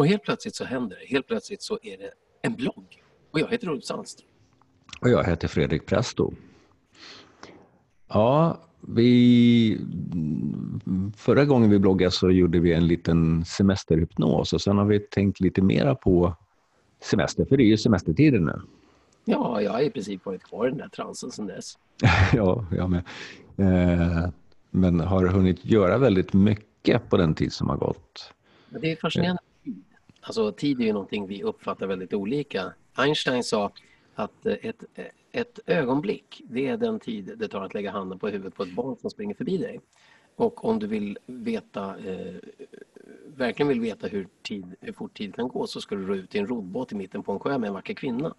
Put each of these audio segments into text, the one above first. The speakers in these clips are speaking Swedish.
Och helt plötsligt så händer det. Helt plötsligt så är det en blogg. Och jag heter Ulf Sandström. Och jag heter Fredrik Presto. Ja, förra gången vi bloggade så gjorde vi en liten semesterhypnos. Och sen har vi tänkt lite mera på semester. För det är ju semestertiden nu. Ja, jag har i princip varit kvar i den där transen sedan dess. Ja, jag med. Men har hunnit göra väldigt mycket på den tid som har gått. Det är fascinerande. Alltså tid är ju någonting vi uppfattar väldigt olika. Einstein sa att ett ögonblick, det är den tid det tar att lägga handen på huvudet på ett barn som springer förbi dig. Och om du vill veta, verkligen vill veta hur fort tid kan gå, så ska du ro ut i en roddbåt i mitten på en sjö med en vacker kvinna.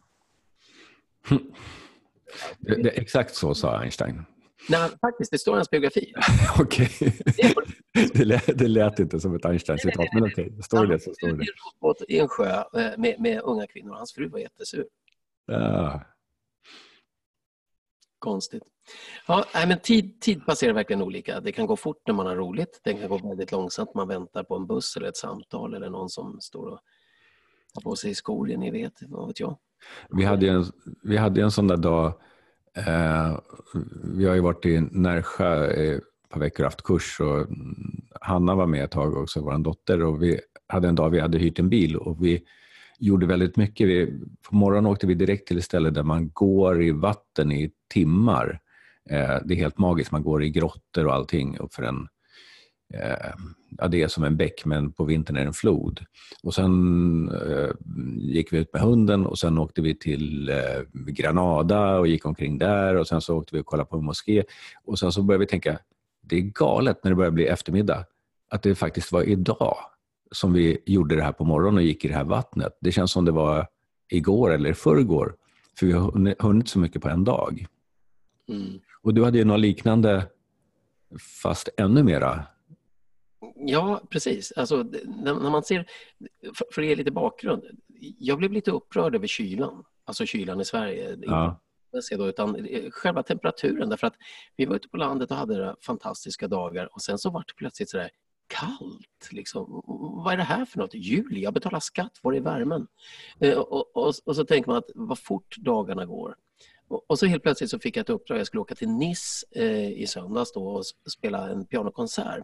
Det exakt så sa Einstein. Nej, faktiskt, det står i hans biografi. Okej. Det lät inte som ett Einstein-citat, men okej. Står det så står det. En roddbåt i en sjö med unga kvinnor. Hans fru var jättesur. Ja. Konstigt. Ja, men tid passerar verkligen olika. Det kan gå fort när man har roligt. Det kan gå väldigt långsamt. Man väntar på en buss eller ett samtal eller någon som står och har på sig skor. Ni vet, vad vet jag. Vi hade en sån där dag. Vi har ju varit i Närsjö ett par veckor haft kurs, och Hanna var med ett tag också, vår dotter, och vi hade en dag vi hade hyrt en bil och vi gjorde väldigt mycket. På morgonen åkte vi direkt till ett ställe där man går i vatten i timmar. Det är helt magiskt, man går i grottor och allting upp för det är som en bäck, men på vintern är det en flod. Och sen gick vi ut med hunden och sen åkte vi till Granada och gick omkring där, och sen så åkte vi och kollade på en moské, och sen så började vi tänka, det är galet när det börjar bli eftermiddag att det faktiskt var idag som vi gjorde det här på morgonen och gick i det här vattnet. Det känns som det var igår eller förrgår, för vi har hunnit så mycket på en dag. Och du hade ju något liknande, fast ännu mera. Ja, precis. Alltså, när man ser, för att ge lite bakgrund, jag blev lite upprörd över kylan. Alltså kylan i Sverige. Ja. Utan själva temperaturen. Därför att vi var ute på landet och hade fantastiska dagar. Och sen så var det plötsligt sådär kallt. Liksom. Vad är det här för något? Juli, jag betalar skatt, var är värmen? Och så tänker man att vad fort dagarna går. Och så helt plötsligt så fick jag ett uppdrag. Jag skulle åka till Nice i söndags då och spela en pianokonsert.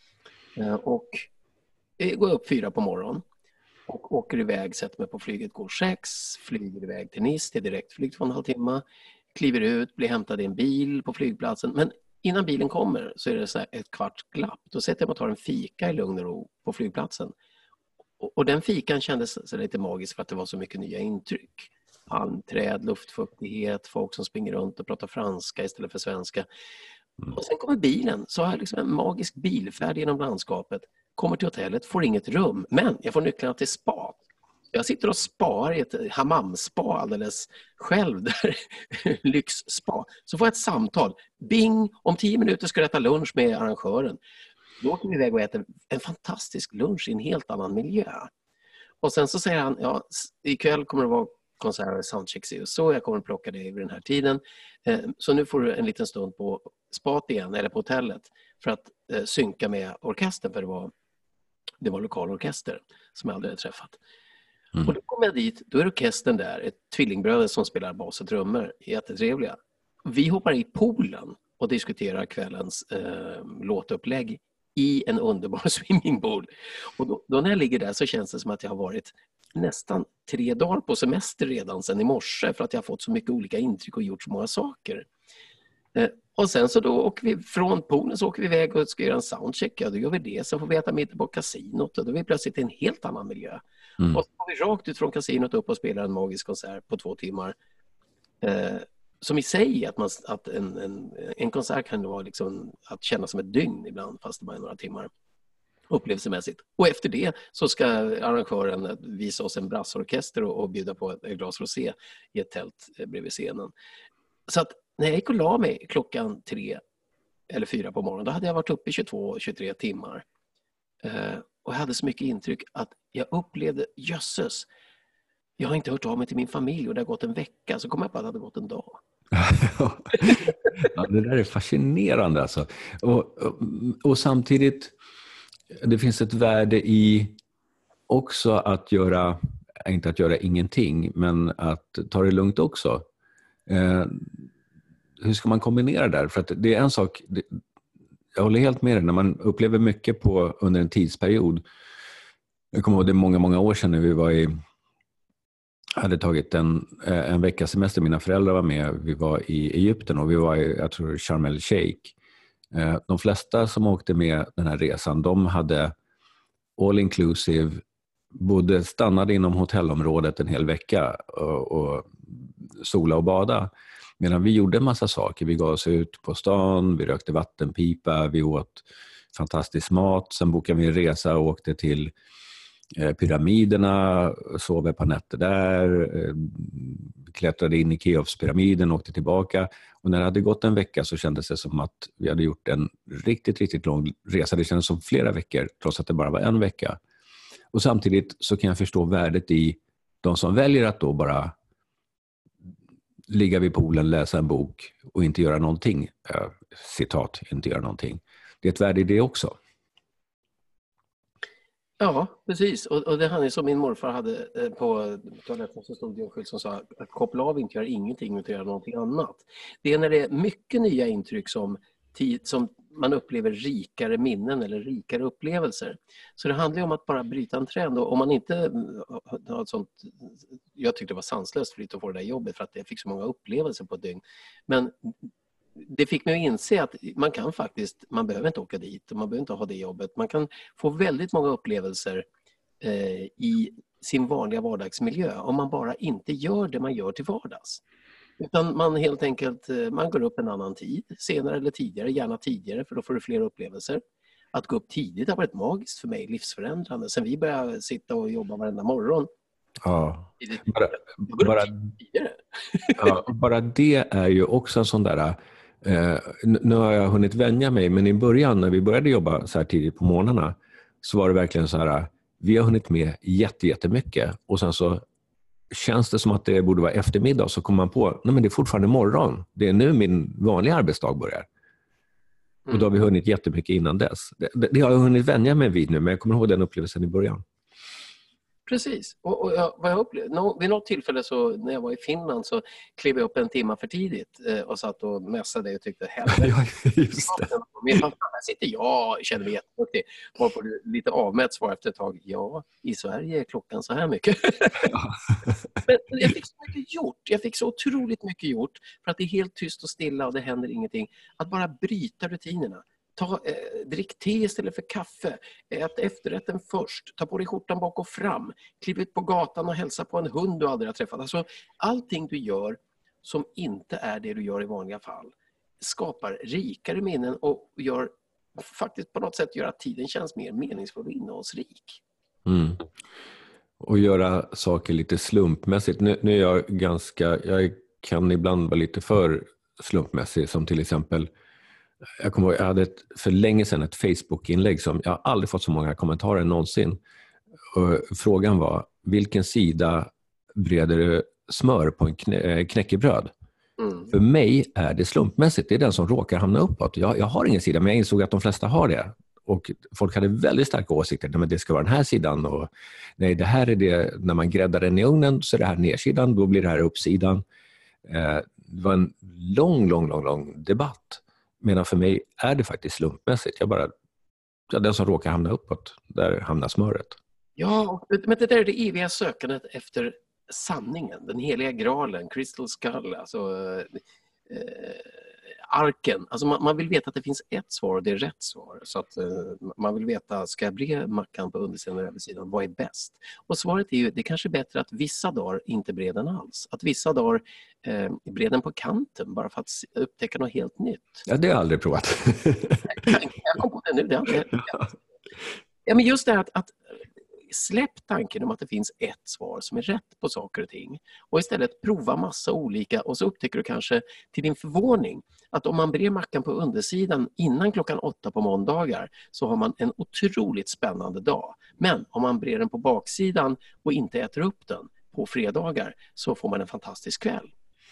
Och går upp 4 på morgonen och åker iväg, sätter mig på flyget, går 6, flyger iväg till Nice, det är direktflyg 2,5 timmar, kliver ut, blir hämtad i en bil på flygplatsen. Men innan bilen kommer så är det så här ett kvarts glapp. Då sätter jag mig och tar en fika i lugn och ro på flygplatsen. Och den fikan kändes så lite magisk för att det var så mycket nya intryck. Palmträd, luftfuktighet, folk som springer runt och pratar franska istället för svenska. Och sen kommer bilen, så har jag liksom en magisk bilfärd genom landskapet, kommer till hotellet, får inget rum, men jag får nycklarna till spa. Jag sitter och spar i ett hammamspa alldeles själv, där lyxspa. Så får jag ett samtal, bing, om 10 minuter ska jag äta lunch med arrangören. Då åker vi iväg och äter en fantastisk lunch i en helt annan miljö. Och sen så säger han, ja, ikväll kommer det vara konserter och soundchecks, så jag kommer att plocka dig vid den här tiden. Så nu får du en liten stund på spat igen, eller på hotellet, för att synka med orkestern, för det var lokalorkester som jag aldrig hade träffat. Och då kommer jag dit, då är orkestern där, ett tvillingbröder som spelar bas och trummor, jättetrevliga. Vi hoppar i poolen och diskuterar kvällens låtupplägg i en underbar swimmingpool. Och då när jag ligger där så känns det som att jag har varit nästan 3 dagar på semester redan sedan i morse, för att jag har fått så mycket olika intryck och gjort så många saker. Och sen så då åker vi från poolen, så åker vi iväg och ska göra en soundcheck. Ja, då gör vi det. Sen får vi äta middag på kasinot och då är vi plötsligt i en helt annan miljö. Och så går vi rakt ut från kasinot upp och spelar en magisk konsert på 2 timmar. Som i sig, att en konsert kan vara liksom att känna som ett dygn ibland, fast det bara är några timmar upplevelsemässigt. Och efter det så ska arrangören visa oss en brassorkester och bjuda på ett glas rosé i ett tält bredvid scenen. Så att när jag gick och la mig klockan 3 eller 4 på morgonen, då hade jag varit uppe i 22-23 timmar. Och jag hade så mycket intryck att jag upplevde, jösses, jag har inte hört av mig till min familj och det har gått en vecka. Så kom jag på att det hade gått en dag. Ja, det där är fascinerande alltså. Och samtidigt, det finns ett värde i också att göra, inte att göra ingenting, men att ta det lugnt också. Hur ska man kombinera där? För att det är en sak, jag håller helt med dig, när man upplever mycket under en tidsperiod. Jag kommer ihåg det många, många år sedan när vi hade tagit en veckas semester. Mina föräldrar var med. Vi var i Egypten och vi var i, jag tror, Sharm el-Sheikh. De flesta som åkte med den här resan, de hade all inclusive, stannade inom hotellområdet en hel vecka och sola och bada. Medan vi gjorde en massa saker. Vi gav oss ut på stan, vi rökte vattenpipa, vi åt fantastisk mat. Sen bokade vi en resa och åkte till pyramiderna, sov ett par nätter där, klättrade in i Keopspyramiden och åkte tillbaka. Och när det hade gått en vecka så kändes det som att vi hade gjort en riktigt, riktigt lång resa. Det kändes som flera veckor, trots att det bara var en vecka. Och samtidigt så kan jag förstå värdet i de som väljer att då bara ligga vid poolen, läsa en bok och inte göra någonting. Citat, inte göra någonting. Det är ett värde i det också. Ja, precis. Och det handlar som min morfar hade på toaletten, så stod det en skylt som sa att koppla av, inte göra ingenting utan göra någonting annat. Det är när det är mycket nya intryck som man upplever rikare minnen eller rikare upplevelser. Så det handlar om att bara bryta en trend. Och om man inte har ett sånt... Jag tyckte det var sanslöst för att få det där jobbet för att jag fick så många upplevelser på ett dygn. Men det fick mig att inse att man behöver inte åka dit och man behöver inte ha det jobbet. Man kan få väldigt många upplevelser i sin vanliga vardagsmiljö om man bara inte gör det man gör till vardags. Utan man helt enkelt, man går upp en annan tid, senare eller tidigare, gärna tidigare för då får du fler upplevelser. Att gå upp tidigt har varit magiskt för mig, livsförändrande. Sen vi började sitta och jobba varenda morgon. Ja, bara det är ju också en sån där... nu har jag hunnit vänja mig, men i början när vi började jobba så här tidigt på morgnarna så var det verkligen så här, vi har hunnit med jättemycket och sen så känns det som att det borde vara eftermiddag, så kommer man på, nej men det är fortfarande morgon, det är nu min vanliga arbetsdag börjar. Och då har vi hunnit jättemycket innan dess. Det har jag hunnit vänja mig vid nu, men jag kommer ihåg den upplevelsen i början. Precis. Och vad jag upplevde, vid något tillfälle så när jag var i Finland så klev jag upp en timme för tidigt och satt och mässade och tyckte helvete. Ja, just det. Men här sitter jag, känner mig jätteduktig. Varpå du lite avmätt svar efter ett tag. Ja, i Sverige är klockan så här mycket. Men jag fick så mycket gjort. Jag fick så otroligt mycket gjort för att det är helt tyst och stilla och det händer ingenting. Att bara bryta rutinerna. Drick te istället för kaffe. Ät efterrätten först. Ta på dig skjortan bak och fram. Kliv ut på gatan och hälsa på en hund du aldrig har träffat. Alltså, allting du gör som inte är det du gör i vanliga fall skapar rikare minnen och gör faktiskt på något sätt gör att tiden känns mer meningsfull och innehållsrik. Och göra saker lite slumpmässigt. Nu är jag kan ibland vara lite för slumpmässig, som till exempel jag kommer ihåg, jag hade för länge sedan ett Facebook-inlägg som jag aldrig fått så många kommentarer någonsin. Och frågan var, vilken sida breder du smör på en knäckebröd? För mig är det slumpmässigt, det är den som råkar hamna uppåt. Jag har ingen sida, men jag insåg att de flesta har det. Och folk hade väldigt starka åsikter. Nej, men det ska vara den här sidan. Och nej, det här är det, när man gräddar den i ugnen så är det här nedsidan, då blir det här uppsidan. Det var en lång debatt. Medan för mig är det faktiskt slumpmässigt. Den som råkar hamna uppåt, där hamnar smöret. Ja, men det där är det eviga sökandet efter sanningen. Den heliga graalen, crystal skull, alltså arken. Alltså man vill veta att det finns ett svar och det är rätt svar. Så att man vill veta, ska jag bre mackan på undersidan eller översidan? Vad är bäst? Och svaret är ju, det är kanske bättre att vissa dagar inte breda den alls. Att vissa dagar breda den på kanten bara för att upptäcka något helt nytt. Ja, det har jag aldrig provat. Jag kom på det nu. Ja, men just det att släpp tanken om att det finns ett svar som är rätt på saker och ting och istället prova massa olika, och så upptäcker du kanske till din förvåning att om man brer mackan på undersidan innan 8 på måndagar så har man en otroligt spännande dag. Men om man brer den på baksidan och inte äter upp den på fredagar så får man en fantastisk kväll.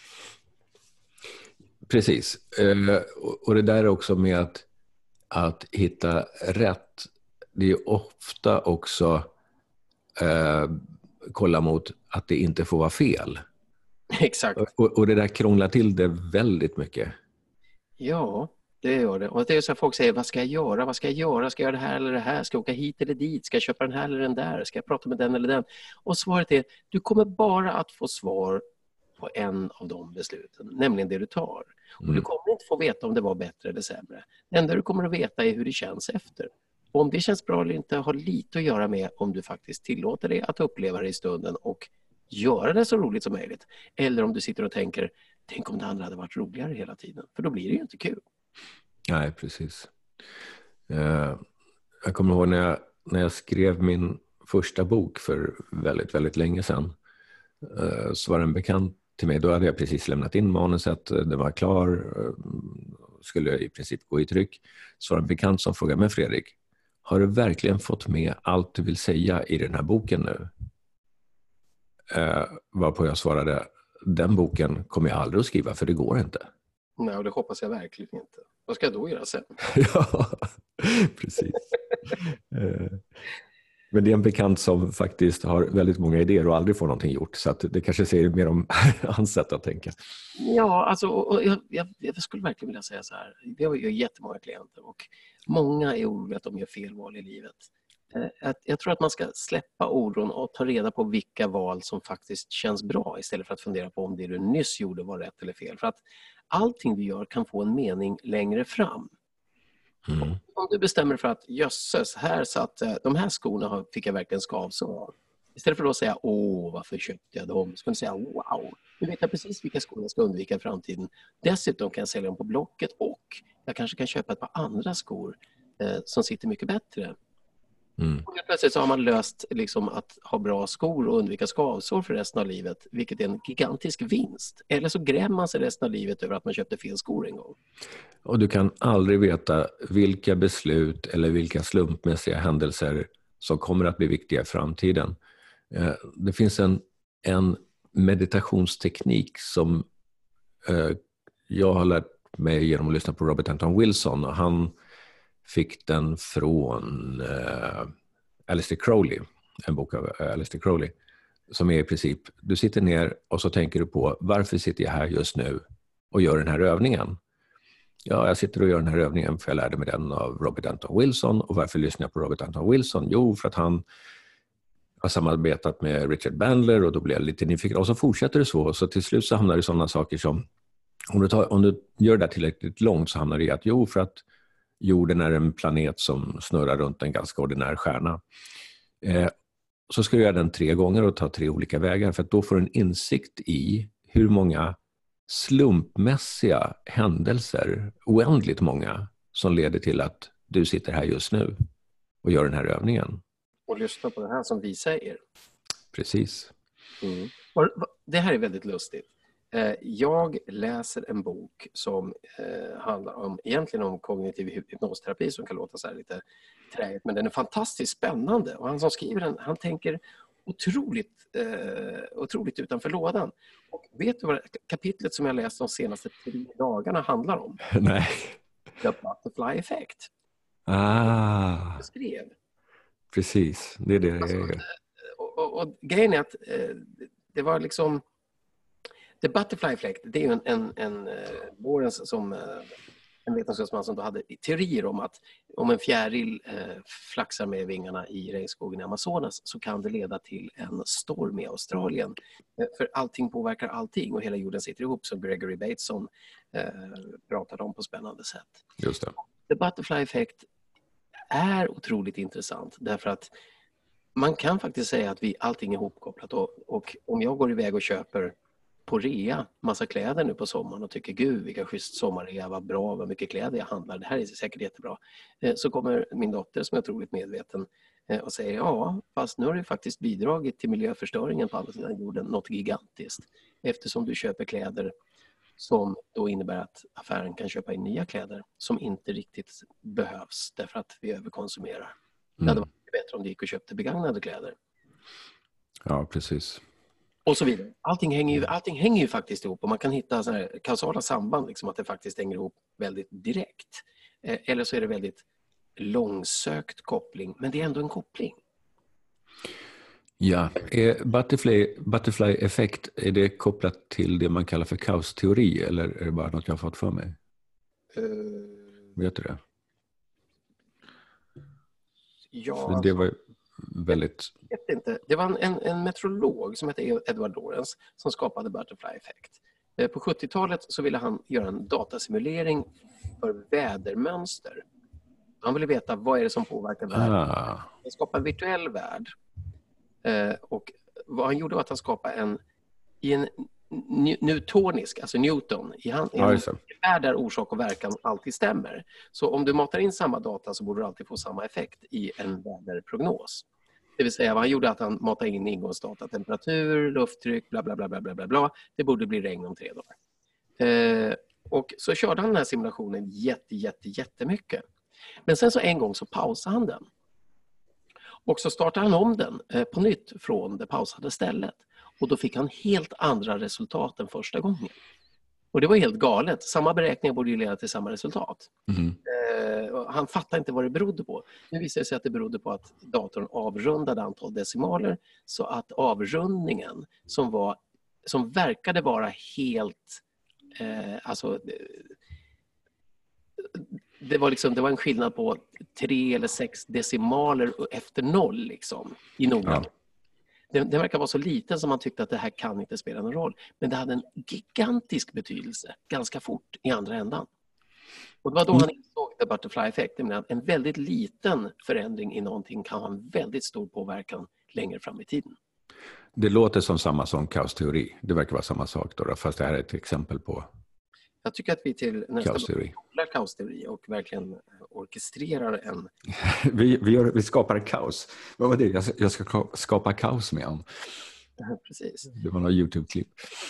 Precis. Och det där också med att hitta rätt, det är ofta också kolla mot att det inte får vara fel. Exakt. Och det där krånglar till det väldigt mycket. Ja, det gör det. Och det är så att folk säger, vad ska jag göra? Vad ska jag göra? Ska jag göra det här eller det här? Ska jag åka hit eller dit? Ska jag köpa den här eller den där? Ska jag prata med den eller den? Och svaret är, du kommer bara att få svar på en av de besluten, nämligen det du tar. Och du kommer inte få veta om det var bättre eller sämre. Det enda du kommer att veta är hur det känns efter. Och om det känns bra eller inte har lite att göra med om du faktiskt tillåter dig att uppleva det i stunden och göra det så roligt som möjligt. Eller om du sitter och tänker, tänk om det andra hade varit roligare hela tiden. För då blir det ju inte kul. Nej, precis. Jag kommer ihåg när jag skrev min första bok för väldigt, väldigt länge sedan. Så var det en bekant till mig. Då hade jag precis lämnat in manuset. Det var klar. Skulle i princip gå i tryck. Så var det en bekant som frågade, men Fredrik, har du verkligen fått med allt du vill säga i den här boken nu? Varpå jag svarade, den boken kommer jag aldrig att skriva för det går inte. Nej, och det hoppas jag verkligen inte. Vad ska jag då göra sen? Ja, precis. Men det är en bekant som faktiskt har väldigt många idéer och aldrig får någonting gjort. Så att det kanske säger mer om hans sätt att tänka. Ja, alltså, och jag skulle verkligen vilja säga så här. Vi har ju jättemånga klienter och många är oroliga att de gör fel val i livet. Jag tror att man ska släppa oron och ta reda på vilka val som faktiskt känns bra istället för att fundera på om det du nyss gjorde var rätt eller fel. För att allting vi gör kan få en mening längre fram. Om du bestämmer för att jösses, här satt de här skorna fick jag verkligen skavsår. Istället för att säga, varför köpte jag dem? Så kan du säga, wow, nu vet jag precis vilka skor jag ska undvika i framtiden. Dessutom kan jag sälja dem på Blocket och jag kanske kan köpa ett par andra skor som sitter mycket bättre. Och plötsligt så har man löst liksom, att ha bra skor och undvika skavsår för resten av livet, vilket är en gigantisk vinst. Eller så grämer man sig resten av livet över att man köpte fel skor en gång. Och du kan aldrig veta vilka beslut eller vilka slumpmässiga händelser som kommer att bli viktiga i framtiden. Det finns en meditationsteknik som jag har lärt mig genom att lyssna på Robert Anton Wilson, och han fick den från Aleister Crowley, en bok av Aleister Crowley, som är i princip, du sitter ner och så tänker du på, varför sitter jag här just nu och gör den här övningen? Ja, jag sitter och gör den här övningen för jag lärde mig den av Robert Anton Wilson. Och varför lyssnar jag på Robert Anton Wilson? Jo, för att han har samarbetat med Richard Bandler och då blir jag lite nyfiken. Och så fortsätter det så. Så till slut så hamnar det i sådana saker som, om du gör det tillräckligt långt så hamnar det i att för att jorden är en planet som snurrar runt en ganska ordinär stjärna. Så ska du göra den 3 gånger och ta 3 olika vägar, för att då får du en insikt i hur många slumpmässiga händelser, oändligt många, som leder till att du sitter här just nu och gör den här övningen. Och lyssna på det här som vi säger. Precis. Det här är väldigt lustigt. Jag läser en bok som handlar om, egentligen om kognitiv hypnosterapi, som kan låta så här lite träigt, men den är fantastiskt spännande. Och han som skriver den, han tänker otroligt utanför lådan. Och vet du vad kapitlet som jag läst de senaste 3 dagarna handlar om? Nej. The Butterfly Effect. Jag skrev. Precis, det är det jag gör. Och grejen är att det var liksom The Butterfly Effect, det är ju en vårens som en vetenskapsman som då hade teorier om att om en fjäril flaxar med vingarna i regnskogen i Amazonas så kan det leda till en storm i Australien. För allting påverkar allting och hela jorden sitter ihop, som Gregory Bateson pratade om på spännande sätt. Just det. The Butterfly Effect är otroligt intressant därför att man kan faktiskt säga att allting är ihopkopplat och om jag går iväg och köper på rea massa kläder nu på sommaren och tycker gud vilka schysst sommarrea, vad bra, vad mycket kläder jag handlar, det här är säkert jättebra, så kommer min dotter som är otroligt medveten och säger ja, fast nu har du faktiskt bidragit till miljöförstöringen på andra sidan jorden något gigantiskt, eftersom du köper kläder som då innebär att affären kan köpa in nya kläder som inte riktigt behövs därför att vi överkonsumerar. Det hade varit bättre om du gick och köpte begagnade kläder. Ja, precis. Och så vidare. Allting hänger ju faktiskt ihop och man kan hitta så här kausala samband, liksom att det faktiskt hänger ihop väldigt direkt. Eller så är det väldigt långsökt koppling, men det är ändå en koppling. Ja, är butterfly-effekt, är det kopplat till det man kallar för kaosteori eller är det bara något jag har fått för mig? Vet du det? Ja, Det var väldigt... Jag vet inte. Det var en meteorolog som hette Edward Lorenz som skapade butterfly-effekt. På 70-talet så ville han göra en datasimulering för vädermönster. Han ville veta vad är det som påverkar världen. Han skapade en virtuell värld. Och vad han gjorde var att han skapade i en newtonisk, alltså Newton, i en värld där orsak och verkan alltid stämmer. Så om du matar in samma data så borde du alltid få samma effekt i en väderprognos. Det vill säga vad han gjorde att han matade in ingångsdata, temperatur, lufttryck, bla bla bla bla bla bla. Det borde bli regn om 3 dagar. Och så körde han den här simulationen jättemycket. Men sen så en gång så pausade han den. Och så startade han om den på nytt från det pausade stället. Och då fick han helt andra resultat än första gången. Och det var helt galet. Samma beräkningar borde ju leda till samma resultat. Han fattade inte vad det berodde på. Nu visade det sig att det berodde på att datorn avrundade antal decimaler. Så att avrundningen som verkade vara helt... Det var en skillnad på 3 eller 6 decimaler efter 0 liksom, i nogan. Den verkar vara så liten som man tyckte att det här kan inte spela någon roll. Men det hade en gigantisk betydelse ganska fort i andra ändan. Och det var då han insåg the butterfly effect. En väldigt liten förändring i någonting kan ha en väldigt stor påverkan längre fram i tiden. Det låter som samma som kaosteori. Det verkar vara samma sak då, fast det här är ett exempel på Jag tycker att vi till nästa kaosteori och verkligen orkestrerar en... vi skapar kaos. Vad var det? Jag ska skapa kaos med honom. Precis. Det var något YouTube-klipp.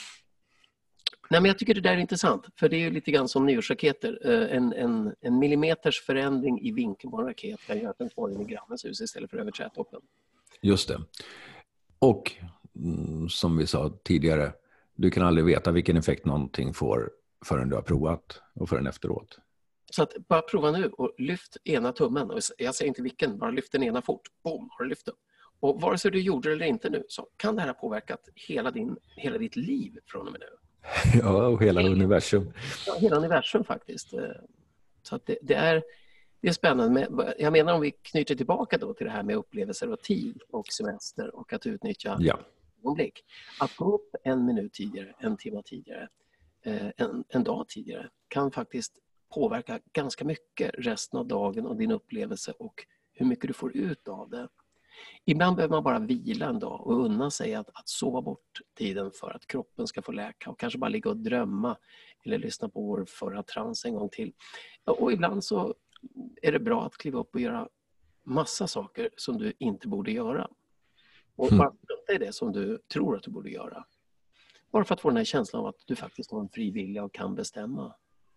Nej, men jag tycker det där är intressant. För det är ju lite grann som nyårsraketer. En millimeters förändring i vinkeln på en raket kan göra att den får in i grannens hus istället för över trädtoppen. Just det. Och som vi sa tidigare, du kan aldrig veta vilken effekt någonting får förrän du har provat och förrän efteråt. Så att bara prova nu och lyft ena tummen. Och jag säger inte vilken, bara lyft den ena fort. Boom, har du lyft den. Och vare sig du gjorde det eller inte nu så kan det här ha påverkat hela ditt liv från och med nu. Ja, och hela universum. Ja, hela universum faktiskt. Så att det är spännande. Jag menar om vi knyter tillbaka då till det här med upplevelser och tid och semester och att utnyttja ögonblick. Att gå upp 1 minut tidigare, 1 timme tidigare, en dag tidigare kan faktiskt påverka ganska mycket resten av dagen och din upplevelse och hur mycket du får ut av det. Ibland behöver man bara vila en dag och unna sig att sova bort tiden för att kroppen ska få läka och kanske bara ligga och drömma eller lyssna på vår förra trans en gång till. Och ibland så är det bra att kliva upp och göra massa saker som du inte borde göra. Och bara strunta i det som du tror att du borde göra. Bara för att få den här känslan av att du faktiskt har en fri vilja och kan bestämma.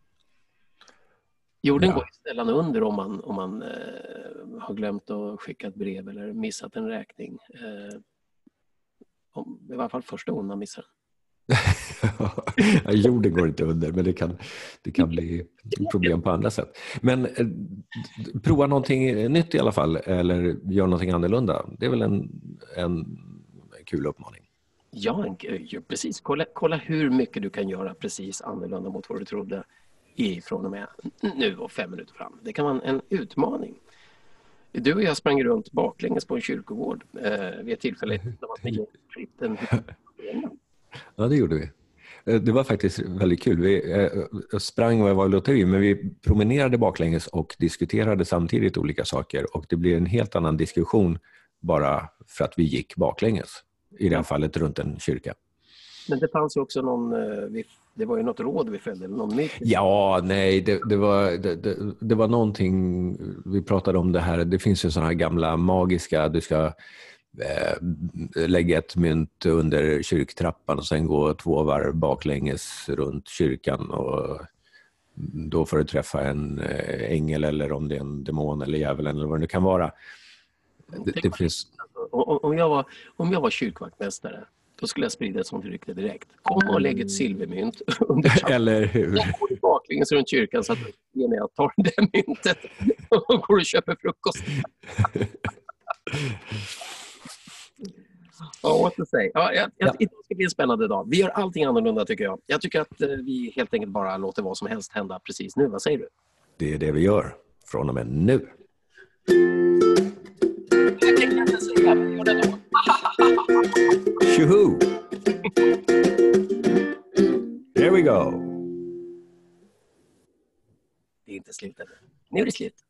Jorden går sällan under om man har glömt att skicka ett brev eller missat en räkning. I varje fall första gången man missar. Jorden går inte under, men det kan bli problem på andra sätt. Men prova någonting nytt i alla fall, eller gör någonting annorlunda. Det är väl en kul uppmaning. Ja, precis. Kolla hur mycket du kan göra precis annorlunda mot vad du trodde ifrån och med nu och 5 minuter fram. Det kan vara en utmaning. Du och jag sprang runt baklänges på en kyrkogård vid ett tillfälle när man fick klippt. Ja, det gjorde vi. Det var faktiskt väldigt kul. Vi sprang och var lotteri, men vi promenerade baklänges och diskuterade samtidigt olika saker. Och det blev en helt annan diskussion bara för att vi gick baklänges. I det här fallet runt en kyrka. Men det fanns ju också det var ju något råd vi följde, eller någon myt. Ja, nej, det var någonting, vi pratade om det här, det finns ju sådana här gamla magiska, du ska lägga ett mynt under kyrktrappan och sen gå 2 varv baklänges runt kyrkan och då får du träffa en ängel eller om det är en demon eller djävul eller vad det kan vara. Det finns... Om jag var kyrkvaktmästare, då skulle jag sprida ett sånt rykte direkt. Kom och lägg ett silvermynt under trappan. Eller hur? Då går du baklänges runt kyrkan så att jag tar det myntet och går och köper frukost. what to say. Idag ska bli en spännande dag. Vi gör allting annorlunda tycker jag. Jag tycker att vi helt enkelt bara låter vad som helst hända precis nu. Vad säger du? Det är det vi gör från och med nu. Jag kan inte säga, men gör det då. Tjoho! There we go. Det är inte slut ännu. Nu är det slut.